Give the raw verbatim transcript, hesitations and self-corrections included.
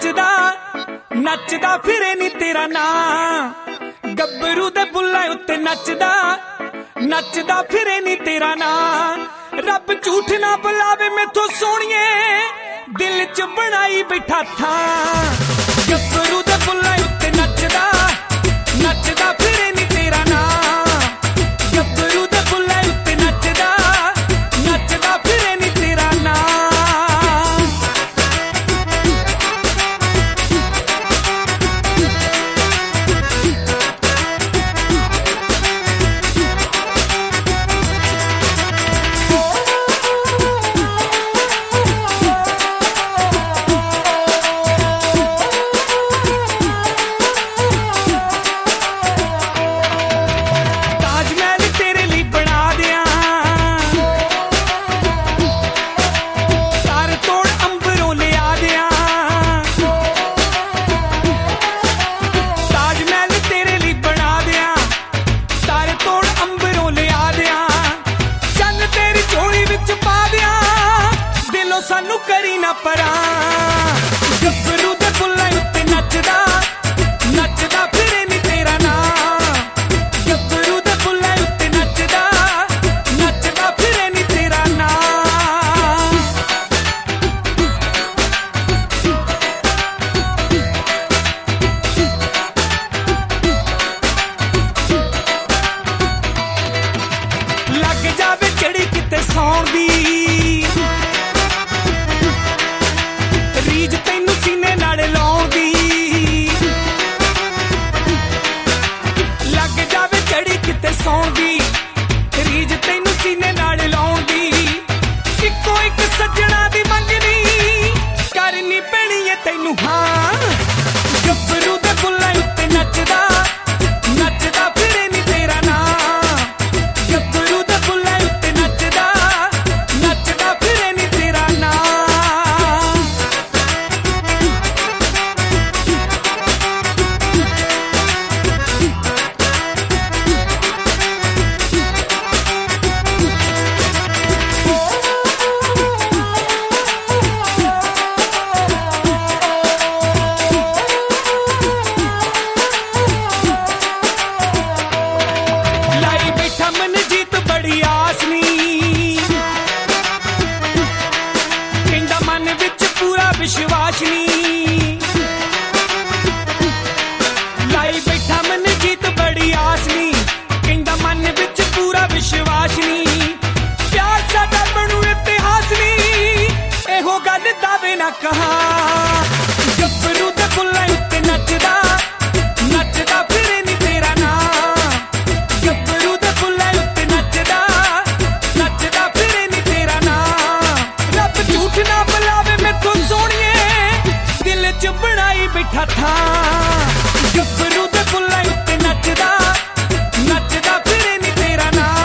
नचदा नचदा फिरे नी तेरा नां गब्बरू दे बुल्ले उत्ते नचदा नचदा फिरे नी तेरा नां रब झूठ ना बुलावे मैथों सोहणिए दिल च बनाई बैठा था गब्बरू दे बुल्ले उत्ते नचदा नचदा फिरे नी तेरा नां गब्बरू दे बुल्ले उत्ते नचदा नचदा फिरे नी तेरा नां सानू करी ना परा गब्बरू दे बुल्ले उत्ते नचदा नचदा फिरे नी तेरा नां गब्बरू दे बुल्ले उत्ते नचदा नचदा फिरे नी तेरा नां लग जावे चढ़ी किते सौण दी तैनू सीने नाल लाउण दी लग जावे चढ़ी किते सौण दी रीज तैनू सीने नाल लाउण दी इक्को इक सज्जणा दी मंगनी करनी पैणी ऐ तैनू हां गब्बरू दे बुल्ले उत्ते नचदा नचदा फिरे नी तेरा नां गब्बरू दे बुल्ले उत्ते नचदा नचदा फिरे नी तेरा नां विश्वास नी लाई बैठा मन जीत बड़ी आस नी कहंदा मन विच पूरा विश्वास नी प्यार साडा बनू इतिहास नी एहो गल दावे ना कहा गब्बरू दे बुल्ले उत्ते नचदा नचदा फिरे नी तेरा नां गब्बरू दे बुल्ले उत्ते नचदा नचदा फिरे नी तेरा नां रब झूठ ना बुलावे मैथों बनाई बैठा था गब्बरू दे बुल्ले उत्ते नचदा नचदा फिरे नी तेरा नां